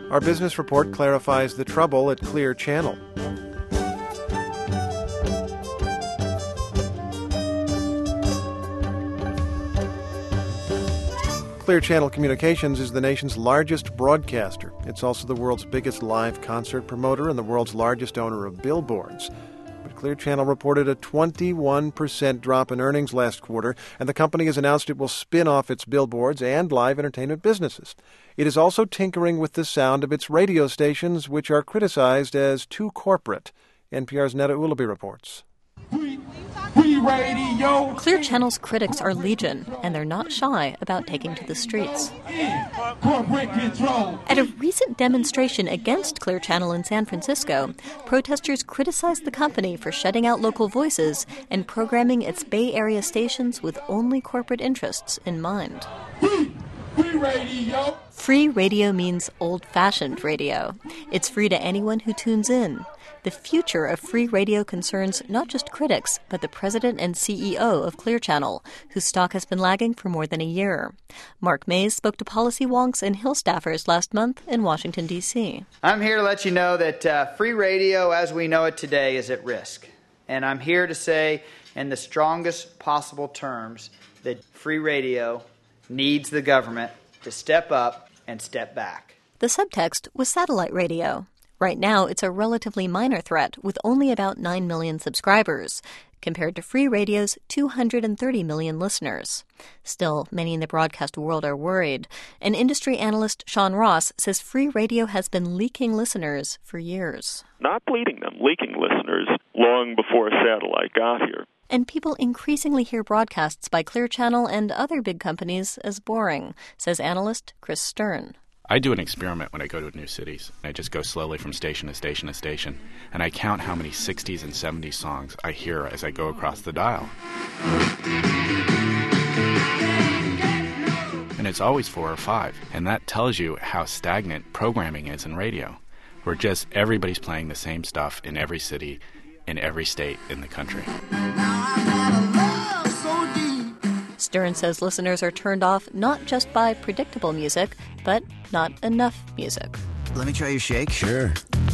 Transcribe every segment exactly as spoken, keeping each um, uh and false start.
Our business report clarifies the trouble at Clear Channel. Clear Channel Communications is the nation's largest broadcaster. It's also the world's biggest live concert promoter and the world's largest owner of billboards. But Clear Channel reported a twenty-one percent drop in earnings last quarter, and the company has announced it will spin off its billboards and live entertainment businesses. It is also tinkering with the sound of its radio stations, which are criticized as too corporate. N P R's Netta Ulaby reports. Clear Channel's critics are legion, and they're not shy about taking to the streets. At a recent demonstration against Clear Channel in San Francisco, protesters criticized the company for shutting out local voices and programming its Bay Area stations with only corporate interests in mind. Free radio. Free radio means old-fashioned radio. It's free to anyone who tunes in. The future of free radio concerns not just critics, but the president and C E O of Clear Channel, whose stock has been lagging for more than a year. Mark Mays spoke to policy wonks and Hill staffers last month in Washington, D C I'm here to let you know that uh, free radio as we know it today is at risk. And I'm here to say in the strongest possible terms that free radio needs the government to step up and step back. The subtext was satellite radio. Right now, it's a relatively minor threat with only about nine million subscribers, compared to free radio's two hundred thirty million listeners. Still, many in the broadcast world are worried. And industry analyst Sean Ross says free radio has been leaking listeners for years. Not bleeding them, leaking listeners long before satellite got here. And people increasingly hear broadcasts by Clear Channel and other big companies as boring, says analyst Chris Stern. I do an experiment when I go to new cities. I just go slowly from station to station to station, and I count how many sixties and seventies songs I hear as I go across the dial. And it's always four or five, and that tells you how stagnant programming is in radio. Where just everybody's playing the same stuff in every city, in every state in the country. Stern says listeners are turned off not just by predictable music, but not enough music. Let me try your shake. Sure.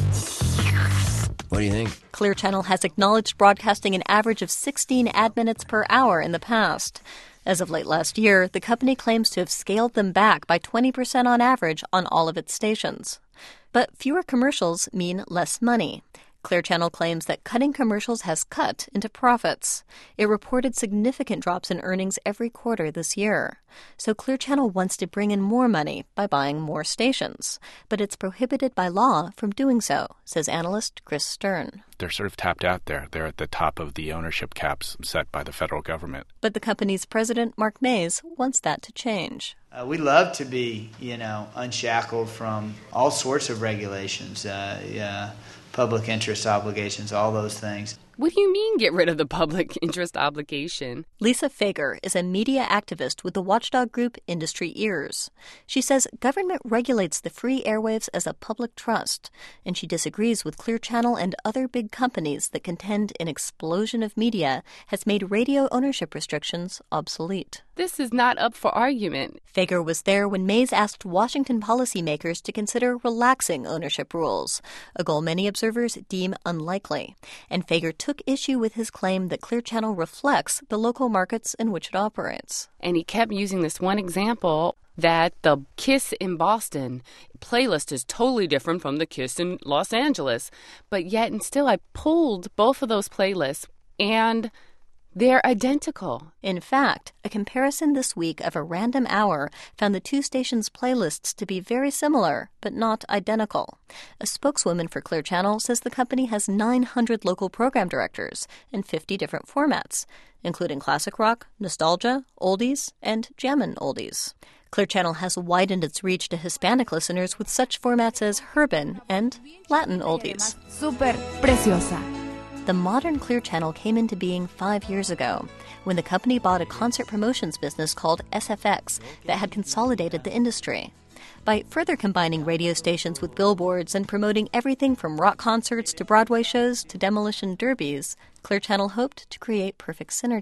What do you think? Clear Channel has acknowledged broadcasting an average of sixteen ad minutes per hour in the past. As of late last year, the company claims to have scaled them back by twenty percent on average on all of its stations. But fewer commercials mean less money. Clear Channel claims that cutting commercials has cut into profits. It reported significant drops in earnings every quarter this year. So Clear Channel wants to bring in more money by buying more stations. But it's prohibited by law from doing so, says analyst Chris Stern. They're sort of tapped out there. They're at the top of the ownership caps set by the federal government. But the company's president, Mark Mays, wants that to change. Uh, we love to be, you know, unshackled from all sorts of regulations, uh, yeah, public interest obligations, all those things. What do you mean get rid of the public interest obligation? Lisa Fager is a media activist with the watchdog group Industry Ears. She says government regulates the free airwaves as a public trust, and she disagrees with Clear Channel and other big companies that contend an explosion of media has made radio ownership restrictions obsolete. This is not up for argument. Fager was there when Mays asked Washington policymakers to consider relaxing ownership rules, a goal many observers deem unlikely. And Fager took issue with his claim that Clear Channel reflects the local markets in which it operates. And he kept using this one example that the KISS in Boston playlist is totally different from the KISS in Los Angeles. But yet and still I pulled both of those playlists and they're identical. In fact, a comparison this week of a random hour found the two stations' playlists to be very similar, but not identical. A spokeswoman for Clear Channel says the company has nine hundred local program directors in fifty different formats, including classic rock, nostalgia, oldies, and jammin' oldies. Clear Channel has widened its reach to Hispanic listeners with such formats as urban and Latin oldies. Super preciosa. The modern Clear Channel came into being five years ago, when the company bought a concert promotions business called S F X that had consolidated the industry. By further combining radio stations with billboards and promoting everything from rock concerts to Broadway shows to demolition derbies, Clear Channel hoped to create perfect synergy.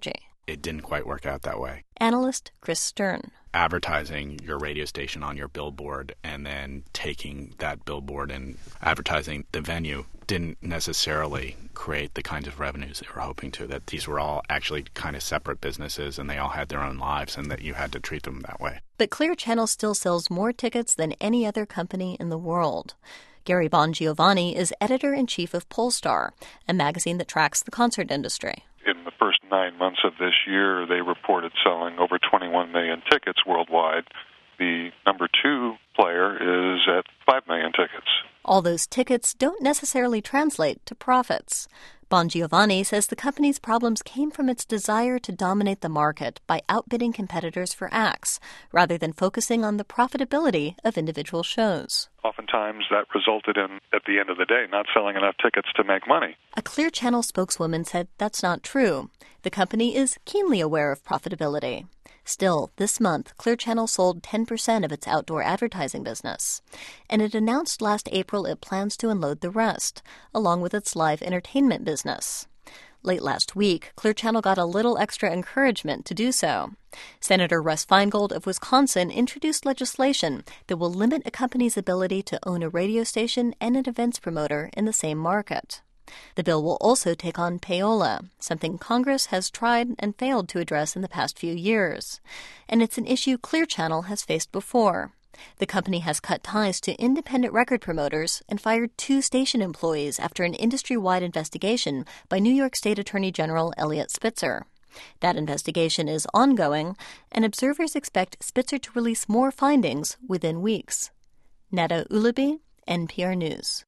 it didn't quite work out that way. Analyst Chris Stern. Advertising your radio station on your billboard and then taking that billboard and advertising the venue didn't necessarily create the kinds of revenues they were hoping to, that these were all actually kind of separate businesses and they all had their own lives and that you had to treat them that way. But Clear Channel still sells more tickets than any other company in the world. Gary Bongiovanni is editor-in-chief of Pollstar, a magazine that tracks the concert industry. In the first nine months of this year, they reported selling over twenty-one million tickets worldwide. The number two player is at five million tickets. All those tickets don't necessarily translate to profits. Bongiovanni says the company's problems came from its desire to dominate the market by outbidding competitors for acts, rather than focusing on the profitability of individual shows. Oftentimes that resulted in, at the end of the day, not selling enough tickets to make money. A Clear Channel spokeswoman said that's not true. The company is keenly aware of profitability. Still, this month, Clear Channel sold ten percent of its outdoor advertising business. And it announced last April it plans to unload the rest, along with its live entertainment business. Late last week, Clear Channel got a little extra encouragement to do so. Senator Russ Feingold of Wisconsin introduced legislation that will limit a company's ability to own a radio station and an events promoter in the same market. The bill will also take on payola, something Congress has tried and failed to address in the past few years. And it's an issue Clear Channel has faced before. The company has cut ties to independent record promoters and fired two station employees after an industry-wide investigation by New York State Attorney General Eliot Spitzer. That investigation is ongoing, and observers expect Spitzer to release more findings within weeks. Neda Ulaby, N P R News.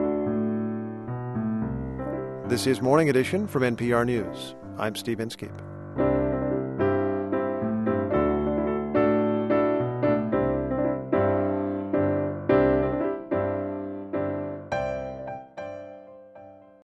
This is Morning Edition from N P R News. I'm Steve Inskeep.